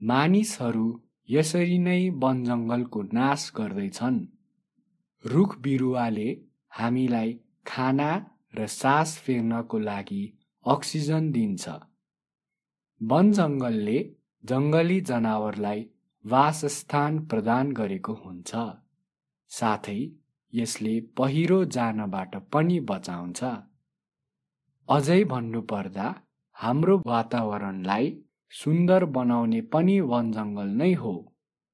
मानिसहरू यसरी नै वनजङ्गलको नाश गर्दैछन्। रुख बिरुवाले हामीलाई खाना र सास फेर्नको लागि अक्सिजन दिन्छ। वनजङ्गलले जङ्गली जनावरलाई वासस्थान प्रदान गरेको हुन्छ। साथै यसले पहिरो जानबाट पनि बचाउँछ। अझै भन्नुपर्दा हाम्रो वातावरणलाई सुन्दर बनाउने पनि वनजङ्गल नै हो।